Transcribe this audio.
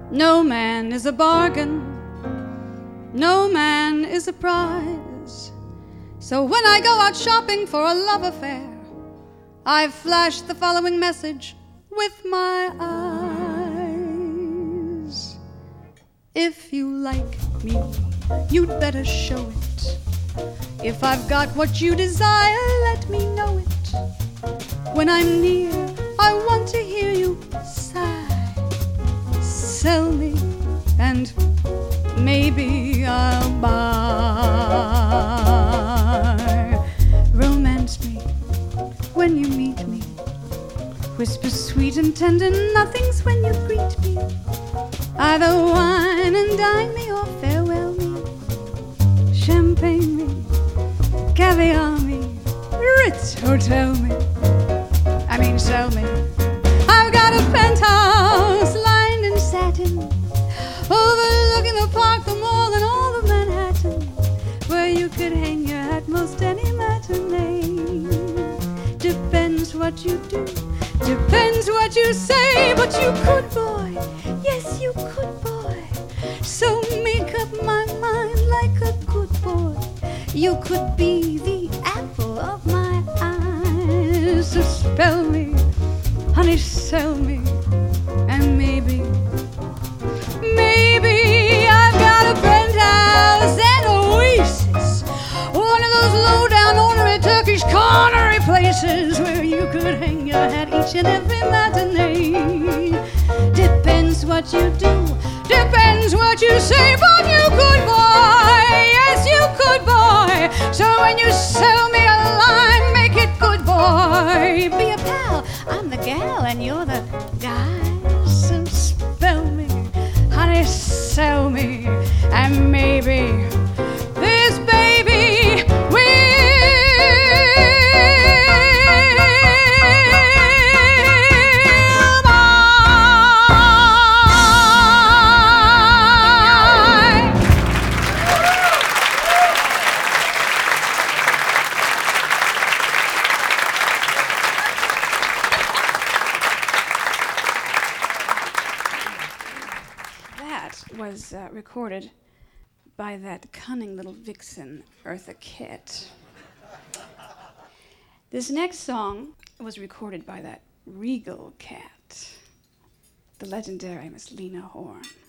No man is a bargain, no man is a prize. So when I go out shopping for a love affair, I flash the following message with my eyes. If you like me, you'd better show it. If I've got what you desire, let me know it. When I'm near, I want to hear you sigh. Sell me, and maybe I'll buy. Romance me when you meet me. Whisper sweet and tender nothings when you greet me. Either wine and dine me or farewell me. Champagne me, caviar me, Ritz hotel me. Sell me. I've got a penthouse lined in satin, overlooking the park, the mall, and all of Manhattan, where you could hang your hat most any matinee. Depends what you do, depends what you say, but you could, boy, yes you could, boy. So make up my mind like a good boy. You could be the apple of my eyes. So spell me, honey, sell me, and maybe I've got a penthouse and oasis, one of those low-down, ornery Turkish cornery places where you could hang your hat each and every matinee. Depends what you do, depends what you say, but you could, boy, yes you could, boy. So when you sell me a line, make it good, boy. Be a pal, I'm the gal and you're the guy. So spell me, honey, sell me, and maybe this baby will buy. That was recorded by that cunning little vixen, Eartha Kitt. This next song was recorded by that regal cat, the legendary Miss Lena Horne.